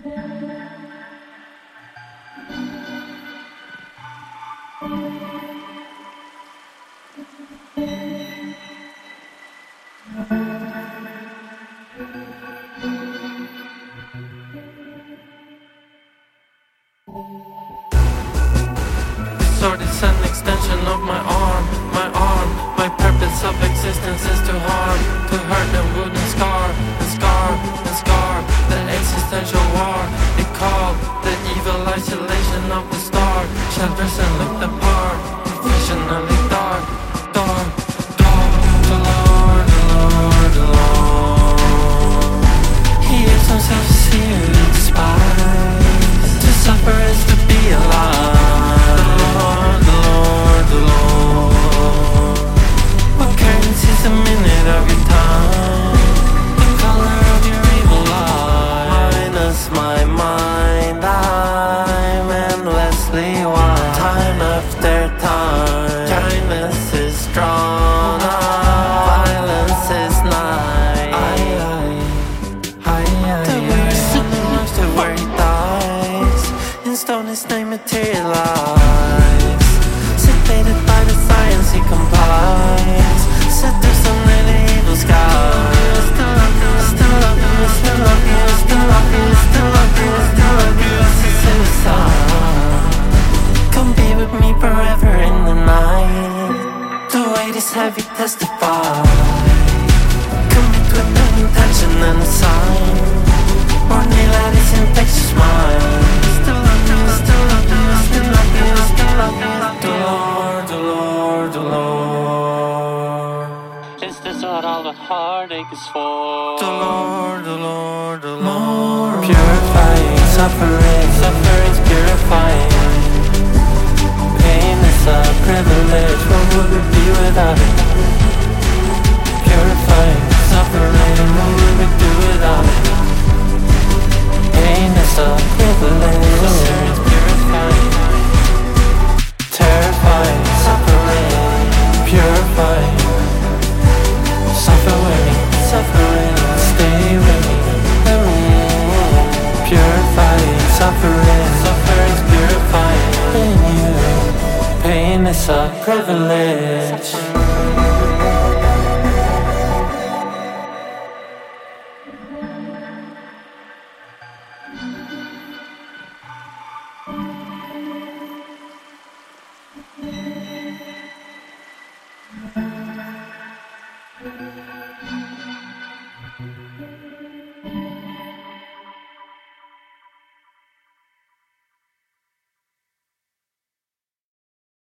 Sword is an extension of my arm, my arm. My purpose of existence is to harm, to hurt and wound and scar, and scar, and scar. The existential war, it called the evil isolation of the star. Shelters and looked apart, fictionally dark, dark, dark. The Lord, the Lord, the Lord. He gives himself to see you despise. To suffer is to be alive. A minute of your time, the color of your evil eye. Minus my mind, I'm endlessly wide. Time after time, kindness is drawn out, violence is nigh. To where he dies, in stone his name materialize. Sedated by the science he complies. Set there's some really evil skies. Still love you, still love you, still love you, still love you, still love you, still love you. It's a suicide. Come be with me forever in the night. The weight is heavy, testify. Commit with no intention and a sign. Or nail at his infectious smile. Still love you, still love you, still love you, still love you. The Lord, the Lord, the Lord. Is this what all the heartache is for? The Lord, the Lord, the Lord. Purifying suffering, suffering's purifying. Pain is a privilege, what would we be without it? Purifying suffering, what would we do without it? Pain is a privilege, suffering's purifying. Terrifying suffering, purifying. Suffer with me, suffering, stay with me. Purifying, suffering, suffering's purifying in you. Pain is a privilege.